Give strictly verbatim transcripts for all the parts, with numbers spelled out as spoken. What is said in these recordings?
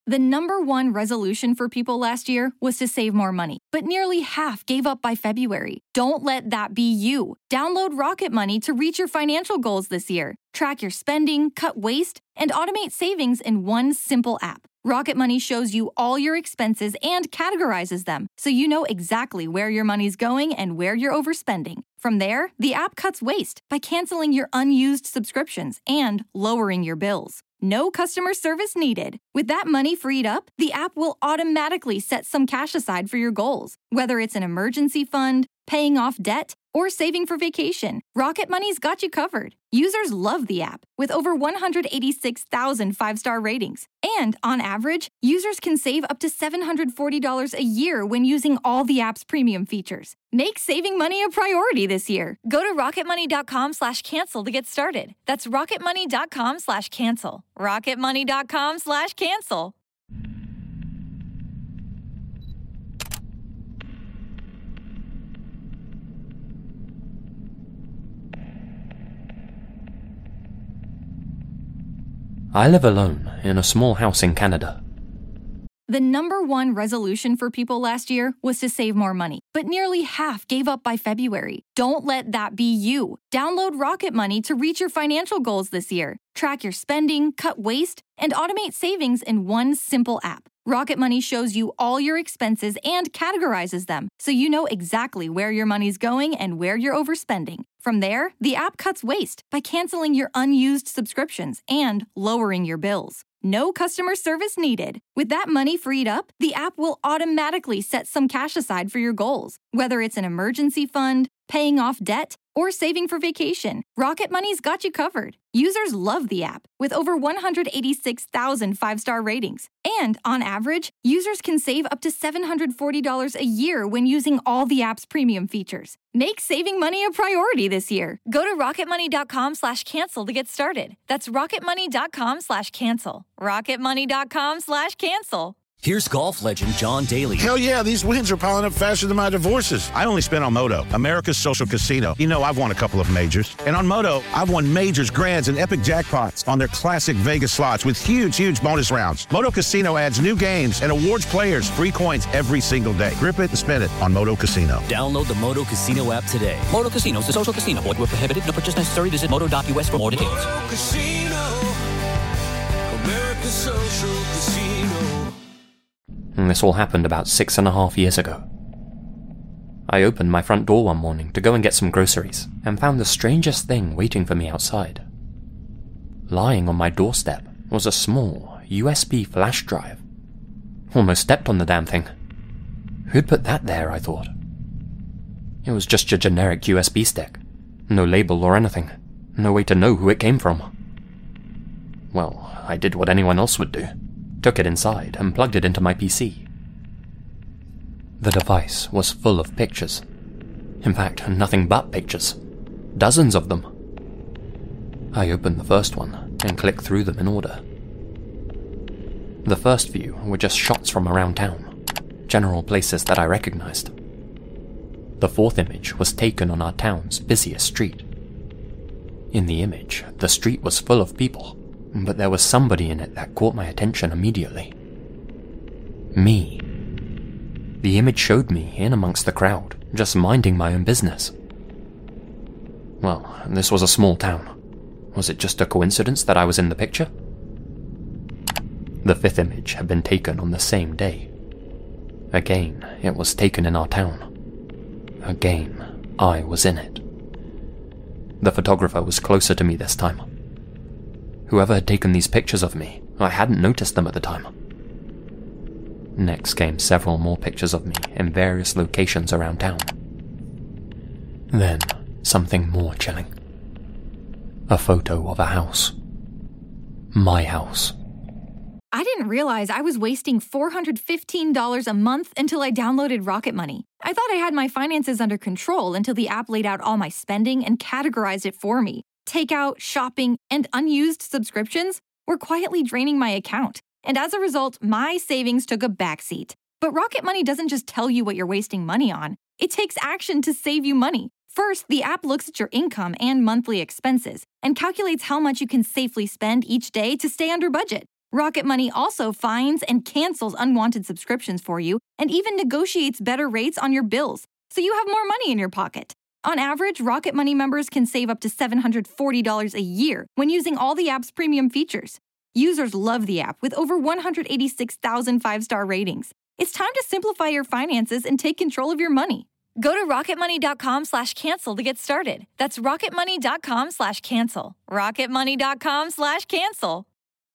The number one resolution for people last year was to save more money, but nearly half gave up by February. Don't let that be you. Download Rocket Money to reach your financial goals this year. Track your spending, cut waste, and automate savings in one simple app. Rocket Money shows you all your expenses and categorizes them, so you know exactly where your money's going and where you're overspending. From there, the app cuts waste by canceling your unused subscriptions and lowering your bills. No customer service needed. With that money freed up, the app will automatically set some cash aside for your goals. Whether it's an emergency fund, paying off debt, or saving for vacation, Rocket Money's got you covered. Users love the app, with over one hundred eighty-six thousand five-star ratings. And, on average, users can save up to seven hundred forty dollars a year when using all the app's premium features. Make saving money a priority this year. Go to rocketmoney.com slash cancel to get started. That's rocketmoney.com slash cancel. rocketmoney.com slash cancel. I live alone in a small house in Canada. The number one resolution for people last year was to save more money, but nearly half gave up by February. Don't let that be you. Download Rocket Money to reach your financial goals this year. Track your spending, cut waste, and automate savings in one simple app. Rocket Money shows you all your expenses and categorizes them, so you know exactly where your money's going and where you're overspending. From there, the app cuts waste by canceling your unused subscriptions and lowering your bills. No customer service needed. With that money freed up, the app will automatically set some cash aside for your goals. Whether it's an emergency fund, paying off debt, or saving for vacation, Rocket Money's got you covered. Users love the app, with over one hundred eighty-six thousand five-star ratings. And, on average, users can save up to seven hundred forty dollars a year when using all the app's premium features. Make saving money a priority this year. Go to rocketmoney.com slash cancel to get started. That's rocketmoney.com slash cancel. rocketmoney.com slash cancel. Here's golf legend John Daly. Hell yeah, these wins are piling up faster than my divorces. I only spent on Moto, America's social casino. You know, I've won a couple of majors. And on Moto, I've won majors, grands, and epic jackpots on their classic Vegas slots with huge, huge bonus rounds. Moto Casino adds new games and awards players free coins every single day. Grip it and spin it on Moto Casino. Download the Moto Casino app today. Moto Casino is a social casino. Void where prohibited. No purchase necessary. Visit moto dot u s for more details. Moto Casino, America's social casino. And this all happened about six and a half years ago. I opened my front door one morning to go and get some groceries and found the strangest thing waiting for me outside. Lying on my doorstep was a small U S B flash drive. Almost stepped on the damn thing. Who'd put that there, I thought. It was just your generic U S B stick. No label or anything. No way to know who it came from. Well, I did what anyone else would do. Took it inside and plugged it into my P C. The device was full of pictures. In fact, nothing but pictures. Dozens of them. I opened the first one and clicked through them in order. The first few were just shots from around town, general places that I recognized. The fourth image was taken on our town's busiest street. In the image, the street was full of people, but there was somebody in it that caught my attention immediately. Me. The image showed me in amongst the crowd, just minding my own business. Well, this was a small town. Was it just a coincidence that I was in the picture? The fifth image had been taken on the same day. Again, it was taken in our town. Again, I was in it. The photographer was closer to me this time. Whoever had taken these pictures of me, I hadn't noticed them at the time. Next came several more pictures of me in various locations around town. Then, something more chilling. A photo of a house. My house. I didn't realize I was wasting four hundred fifteen dollars a month until I downloaded Rocket Money. I thought I had my finances under control until the app laid out all my spending and categorized it for me. Takeout, shopping, and unused subscriptions were quietly draining my account, and as a result, my savings took a backseat. But Rocket Money doesn't just tell you what you're wasting money on. It takes action to save you money. First, the app looks at your income and monthly expenses and calculates how much you can safely spend each day to stay under budget. Rocket Money also finds and cancels unwanted subscriptions for you and even negotiates better rates on your bills, so you have more money in your pocket. On average, Rocket Money members can save up to seven hundred forty dollars a year when using all the app's premium features. Users love the app with over one hundred eighty-six thousand five-star ratings. It's time to simplify your finances and take control of your money. Go to rocketmoney.com slash cancel to get started. That's rocketmoney.com slash cancel. rocketmoney.com slash cancel.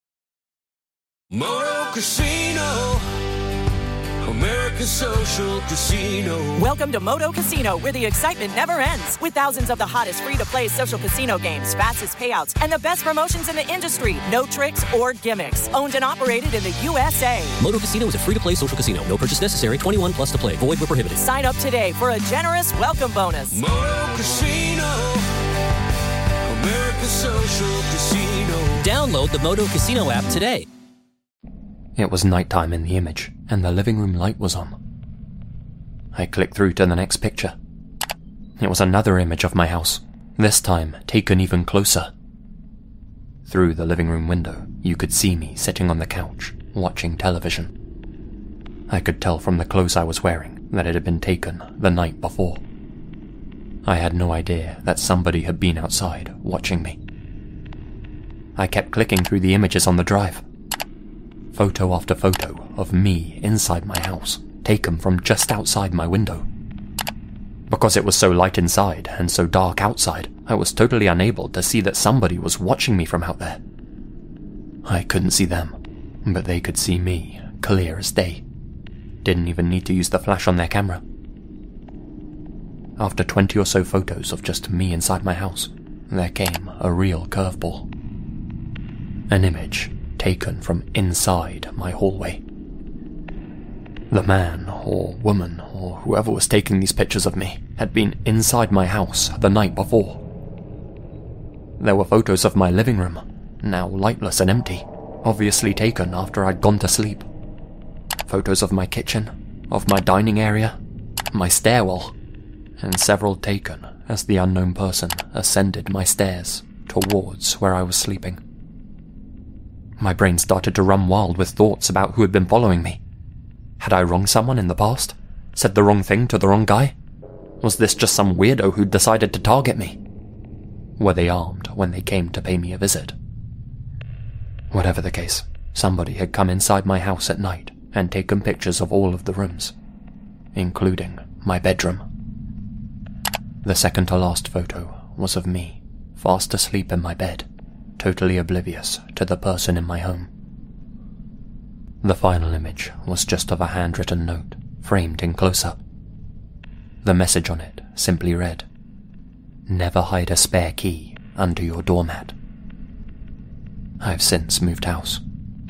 Moto Casino, America's social casino. Welcome to Moto Casino, where the excitement never ends. With thousands of the hottest free-to-play social casino games, fastest payouts, and the best promotions in the industry. No tricks or gimmicks. Owned and operated in the U S A. Moto Casino is a free-to-play social casino. No purchase necessary. twenty-one plus to play. Void where prohibited. Sign up today for a generous welcome bonus. Moto Casino, America's social casino. Download the Moto Casino app today. It was nighttime in the image, and the living room light was on. I clicked through to the next picture. It was another image of my house, this time taken even closer. Through the living room window, you could see me sitting on the couch, watching television. I could tell from the clothes I was wearing that it had been taken the night before. I had no idea that somebody had been outside watching me. I kept clicking through the images on the drive. Photo after photo of me inside my house, taken from just outside my window. Because it was so light inside and so dark outside, I was totally unable to see that somebody was watching me from out there. I couldn't see them, but they could see me, clear as day. Didn't even need to use the flash on their camera. After twenty or so photos of just me inside my house, there came a real curveball. An image taken from inside my hallway. The man or woman or whoever was taking these pictures of me had been inside my house the night before. There were photos of my living room, now lightless and empty, obviously taken after I'd gone to sleep. Photos of my kitchen, of my dining area, my stairwell, and several taken as the unknown person ascended my stairs towards where I was sleeping. My brain started to run wild with thoughts about who had been following me. Had I wronged someone in the past? Said the wrong thing to the wrong guy? Was this just some weirdo who'd decided to target me? Were they armed when they came to pay me a visit? Whatever the case, somebody had come inside my house at night and taken pictures of all of the rooms, including my bedroom. The second to last photo was of me, fast asleep in my bed, totally oblivious to the person in my home. The final image was just of a handwritten note, framed in close-up. The message on it simply read, "Never hide a spare key under your doormat." I've since moved house.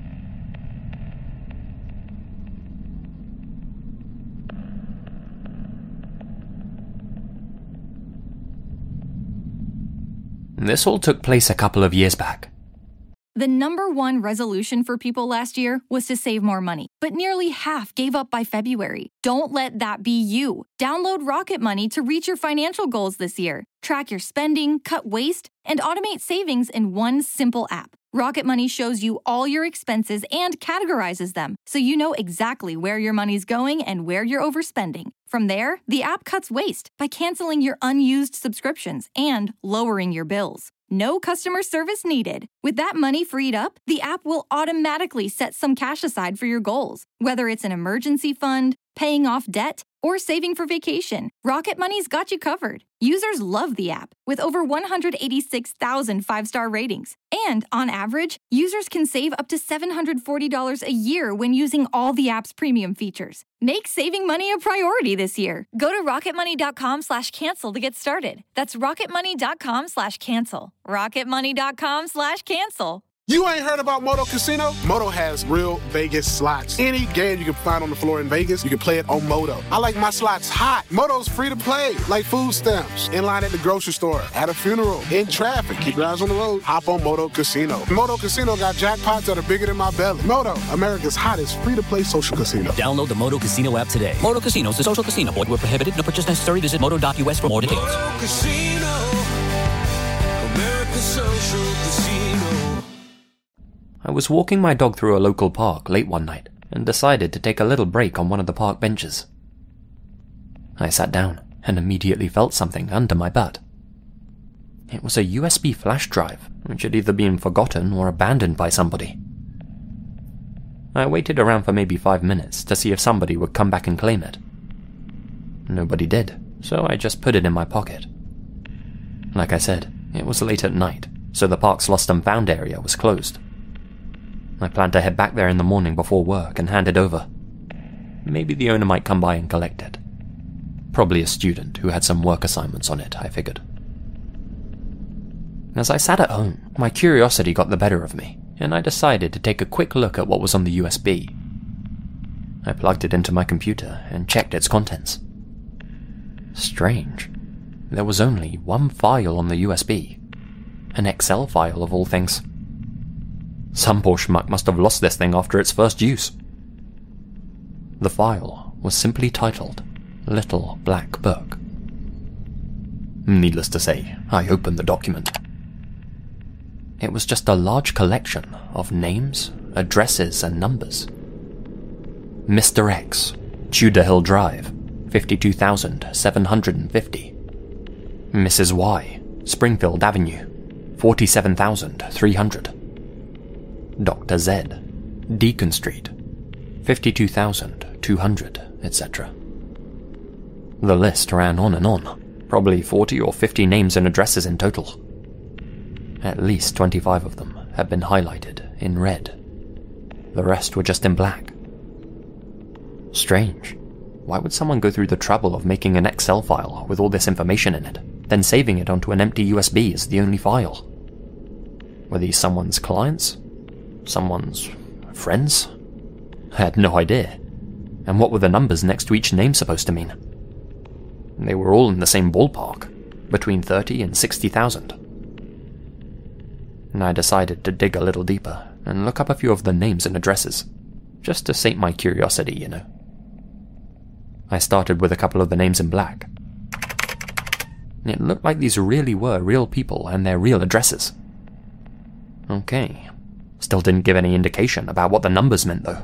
This all took place a couple of years back. The number one resolution for people last year was to save more money, but nearly half gave up by February. Don't let that be you. Download Rocket Money to reach your financial goals this year. Track your spending, cut waste, and automate savings in one simple app. Rocket Money shows you all your expenses and categorizes them, so you know exactly where your money's going and where you're overspending. From there, the app cuts waste by canceling your unused subscriptions and lowering your bills. No customer service needed. With that money freed up, the app will automatically set some cash aside for your goals. Whether it's an emergency fund, paying off debt, or saving for vacation, Rocket Money's got you covered. Users love the app, with over one hundred eighty-six thousand five-star ratings. And, on average, users can save up to seven hundred forty dollars a year when using all the app's premium features. Make saving money a priority this year. Go to rocketmoney.com slash cancel to get started. That's rocketmoney.com slash cancel. rocketmoney.com slash cancel. You ain't heard about Moto Casino? Moto has real Vegas slots. Any game you can find on the floor in Vegas, you can play it on Moto. I like my slots hot. Moto's free to play, like food stamps, in line at the grocery store, at a funeral, in traffic. Keep your eyes on the road. Hop on Moto Casino. Moto Casino got jackpots that are bigger than my belly. Moto, America's hottest free-to-play social casino. Download the Moto Casino app today. Moto Casino is a social casino. Void where prohibited. No purchase necessary. Visit moto dot u s for more details. Moto Casino, America's social casino. I was walking my dog through a local park late one night and decided to take a little break on one of the park benches. I sat down and immediately felt something under my butt. It was a U S B flash drive, which had either been forgotten or abandoned by somebody. I waited around for maybe five minutes to see if somebody would come back and claim it. Nobody did, so I just put it in my pocket. Like I said, it was late at night, so the park's lost and found area was closed. I planned to head back there in the morning before work and hand it over. Maybe the owner might come by and collect it. Probably a student who had some work assignments on it, I figured. As I sat at home, my curiosity got the better of me, and I decided to take a quick look at what was on the U S B. I plugged it into my computer and checked its contents. Strange. There was only one file on the U S B. An Excel file of all things. Some poor schmuck must have lost this thing after its first use. The file was simply titled Little Black Book. Needless to say, I opened the document. It was just a large collection of names, addresses, and numbers. Mister X, Tudor Hill Drive, fifty-two thousand seven hundred fifty. Missus Y, Springfield Avenue, forty-seven thousand three hundred. Doctor Z, Deacon Street, fifty-two thousand two hundred, et cetera. The list ran on and on, probably forty or fifty names and addresses in total. At least twenty-five of them had been highlighted in red. The rest were just in black. Strange. Why would someone go through the trouble of making an Excel file with all this information in it, then saving it onto an empty U S B as the only file? Were these someone's clients? Someone's friends? I had no idea. And what were the numbers next to each name supposed to mean? They were all in the same ballpark, between thirty and sixty thousand. And I decided to dig a little deeper and look up a few of the names and addresses, just to sate my curiosity, you know. I started with a couple of the names in black. It looked like these really were real people and their real addresses. Okay. Still didn't give any indication about what the numbers meant, though.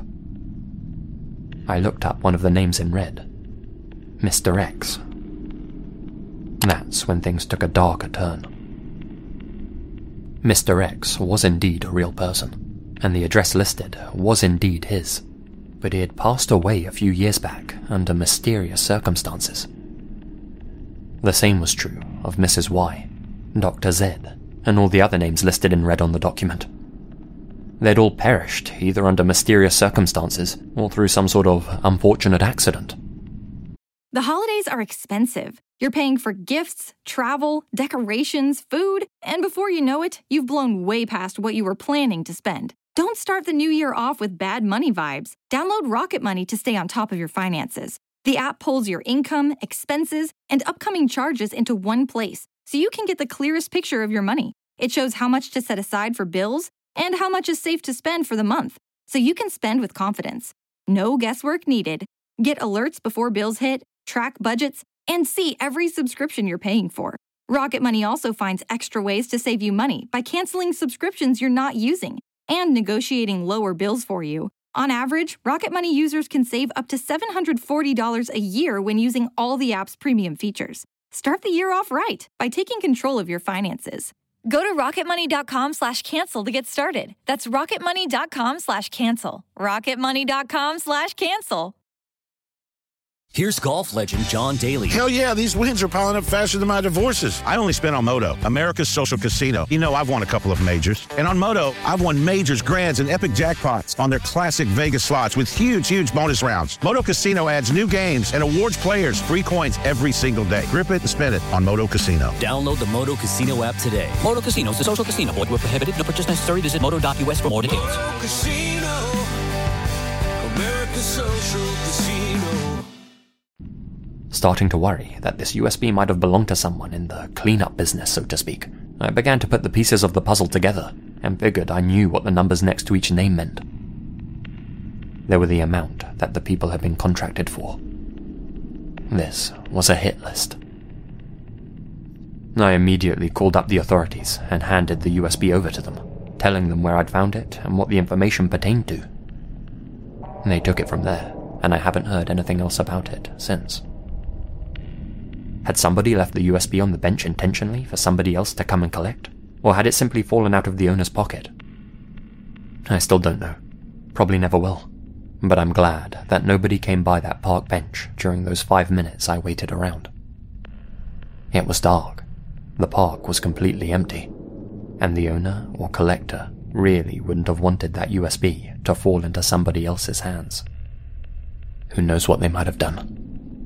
I looked up one of the names in red. Mister X. That's when things took a darker turn. Mister X was indeed a real person, and the address listed was indeed his, but he had passed away a few years back under mysterious circumstances. The same was true of Missus Y, Doctor Z, and all the other names listed in red on the document. They'd all perished either under mysterious circumstances or through some sort of unfortunate accident. The holidays are expensive. You're paying for gifts, travel, decorations, food, and before you know it, you've blown way past what you were planning to spend. Don't start the new year off with bad money vibes. Download Rocket Money to stay on top of your finances. The app pulls your income, expenses, and upcoming charges into one place, so you can get the clearest picture of your money. It shows how much to set aside for bills and how much is safe to spend for the month, so you can spend with confidence. No guesswork needed. Get alerts before bills hit, track budgets, and see every subscription you're paying for. Rocket Money also finds extra ways to save you money by canceling subscriptions you're not using and negotiating lower bills for you. On average, Rocket Money users can save up to seven hundred forty dollars a year when using all the app's premium features. Start the year off right by taking control of your finances. Go to rocketmoney.com slash cancel to get started. That's rocketmoney.com slash cancel. rocketmoney.com slash cancel. Here's golf legend John Daly. Hell yeah, these wins are piling up faster than my divorces. I only spent on Moto, America's social casino. You know, I've won a couple of majors. And on Moto, I've won majors, grands, and epic jackpots on their classic Vegas slots with huge, huge bonus rounds. Moto Casino adds new games and awards players free coins every single day. Grip it and spin it on Moto Casino. Download the Moto Casino app today. Moto Casino is a social casino. Void where prohibited. No purchase necessary. Visit moto dot U S for more details. Moto Casino, America's social casino. Starting to worry that this U S B might have belonged to someone in the cleanup business, so to speak, I began to put the pieces of the puzzle together and figured I knew what the numbers next to each name meant. They were the amount that the people had been contracted for. This was a hit list. I immediately called up the authorities and handed the U S B over to them, telling them where I'd found it and what the information pertained to. They took it from there, and I haven't heard anything else about it since. Had somebody left the U S B on the bench intentionally for somebody else to come and collect? Or had it simply fallen out of the owner's pocket? I still don't know. Probably never will. But I'm glad that nobody came by that park bench during those five minutes I waited around. It was dark. The park was completely empty. And the owner or collector really wouldn't have wanted that U S B to fall into somebody else's hands. Who knows what they might have done.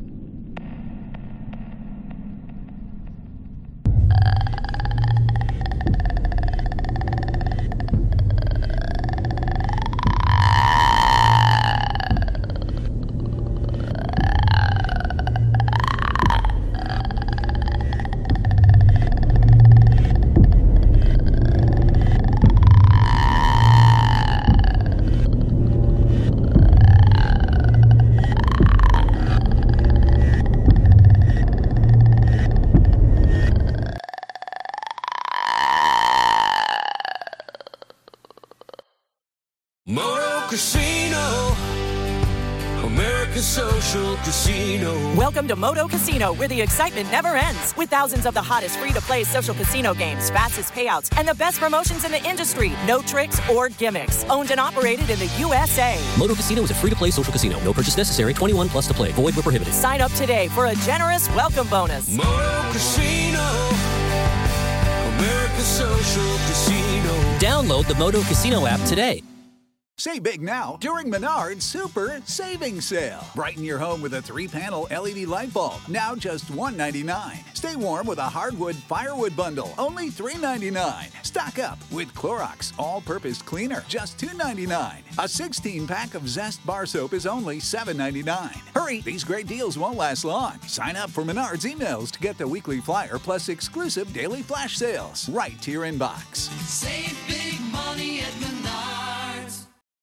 Moto Casino, America's social casino. Welcome to Moto Casino, where the excitement never ends. With thousands of the hottest free-to-play social casino games, fastest payouts, and the best promotions in the industry. No tricks or gimmicks. Owned and operated in the U S A. Moto Casino is a free-to-play social casino. No purchase necessary. twenty-one plus to play. Void where prohibited. Sign up today for a generous welcome bonus. Moto Casino, America's social casino. Download the Moto Casino app today. Save big now during Menard's Super Savings Sale. Brighten your home with a three-panel L E D light bulb, now just one dollar and ninety-nine cents. Stay warm with a hardwood firewood bundle, only three dollars and ninety-nine cents. Stock up with Clorox All-Purpose Cleaner, just two dollars and ninety-nine cents. A sixteen-pack of Zest Bar Soap is only seven dollars and ninety-nine cents. Hurry, these great deals won't last long. Sign up for Menard's emails to get the weekly flyer plus exclusive daily flash sales right to your inbox. Save big.